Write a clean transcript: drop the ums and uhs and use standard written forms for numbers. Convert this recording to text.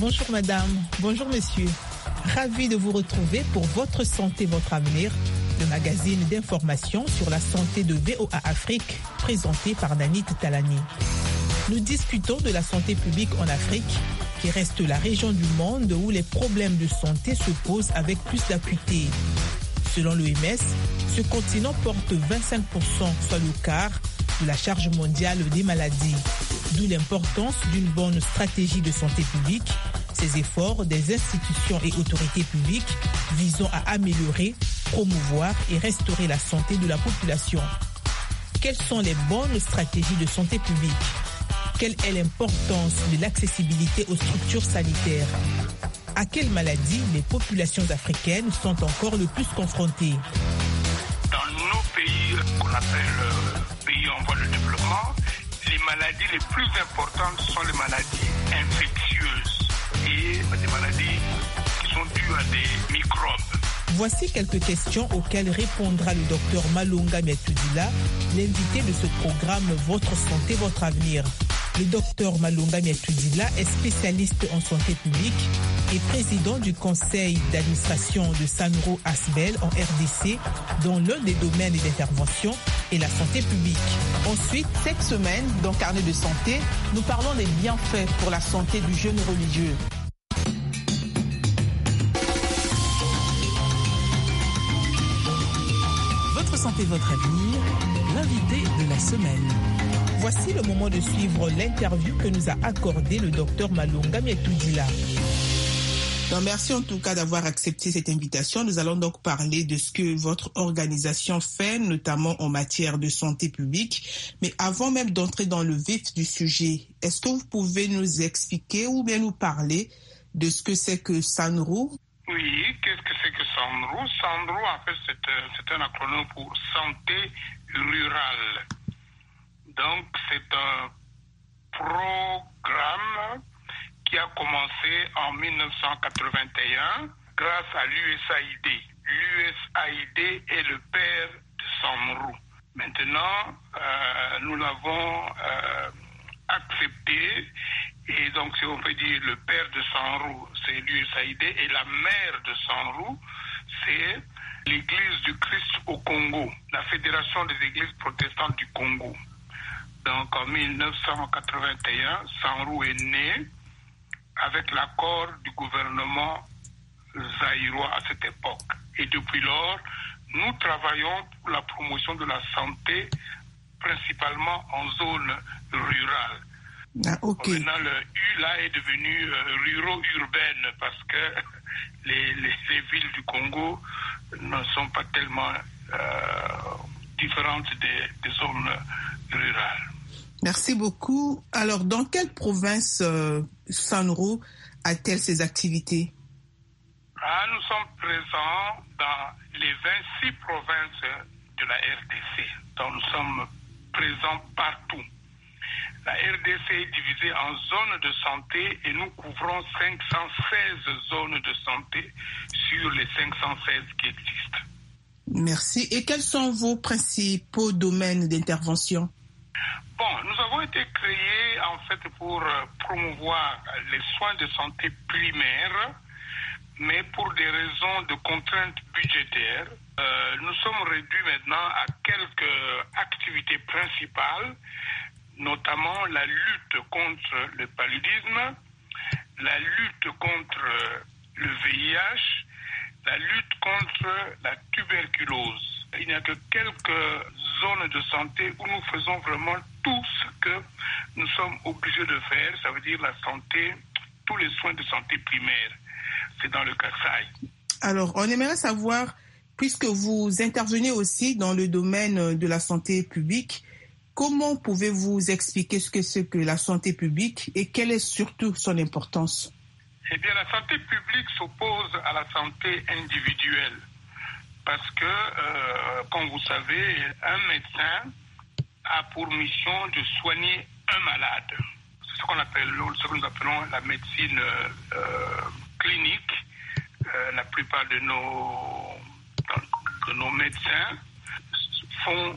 Bonjour madame, bonjour monsieur. Ravi de vous retrouver pour Votre santé, votre avenir, le magazine d'information sur la santé de VOA Afrique, présenté par Nanit Talani. Nous discutons de la santé publique en Afrique, qui reste la région du monde où les problèmes de santé se posent avec plus d'acuité. Selon l'OMS, ce continent porte 25%, soit le quart, de la charge mondiale des maladies. D'où l'importance d'une bonne stratégie de santé publique, ces efforts des institutions et autorités publiques visant à améliorer, promouvoir et restaurer la santé de la population. Quelles sont les bonnes stratégies de santé publique? Quelle est l'importance de l'accessibilité aux structures sanitaires? À quelles maladies les populations africaines sont encore le plus confrontées? Dans nos pays qu'on appelle pays en voie de développement, les maladies les plus importantes sont les maladies infectieuses et des maladies qui sont dues à des microbes. Voici quelques questions auxquelles répondra le docteur Malunga Miatudila, l'invité de ce programme Votre santé, votre avenir. Le docteur Malunga Miatudila est spécialiste en santé publique et président du conseil d'administration de Sanro Asbel en RDC, dont l'un des domaines d'intervention est la santé publique. Ensuite, cette semaine, dans Carnet de santé, nous parlons des bienfaits pour la santé du jeûne religieux. Votre santé, votre avenir, l'invité de la semaine. Voici le moment de suivre l'interview que nous a accordé le docteur Malunga Miatudila. Donc, merci en tout cas d'avoir accepté cette invitation. Nous allons donc parler de ce que votre organisation fait, notamment en matière de santé publique. Mais avant même d'entrer dans le vif du sujet, est-ce que vous pouvez nous expliquer ou bien nous parler de ce que c'est que SANRO? Oui, qu'est-ce que c'est que SANRO? SANRO, en fait, c'est un acronyme pour Santé Rurale. Donc, c'est un programme qui a commencé en 1981 grâce à l'USAID. L'USAID est le père de SANRO. Maintenant, nous l'avons accepté et donc si on peut dire le père de SANRO, c'est l'USAID et la mère de SANRO, c'est l'Église du Christ au Congo, la Fédération des Églises protestantes du Congo. Donc en 1981, SANRO est né avec l'accord du gouvernement zaïrois à cette époque. Et depuis lors, nous travaillons pour la promotion de la santé, principalement en zone rurale. Ah, okay. Maintenant, le U là est devenu ruro-urbaine parce que les villes du Congo ne sont pas tellement différentes des zones rurales. Merci beaucoup. Alors, dans quelle province SANRO a-t-elle ses activités? Nous sommes présents dans les 26 provinces de la RDC. Donc, nous sommes présents partout. La RDC est divisée en zones de santé et nous couvrons 516 zones de santé sur les 516 qui existent. Merci. Et quels sont vos principaux domaines d'intervention? Bon, nous avons été créés en fait pour promouvoir les soins de santé primaires, mais pour des raisons de contraintes budgétaires, nous sommes réduits maintenant à quelques activités principales, notamment la lutte contre le paludisme, la lutte contre le VIH, la lutte contre la tuberculose. Il n'y a que quelques zones de santé où nous faisons vraiment tout ce que nous sommes obligés de faire, ça veut dire la santé, tous les soins de santé primaire. C'est dans le Kasaï. Alors, on aimerait savoir, puisque vous intervenez aussi dans le domaine de la santé publique, comment pouvez-vous expliquer ce que c'est que la santé publique et quelle est surtout son importance? Eh bien, la santé publique s'oppose à la santé individuelle. Parce que, comme vous savez, un médecin a pour mission de soigner un malade. C'est ce que nous appelons la médecine clinique. La plupart de nos médecins font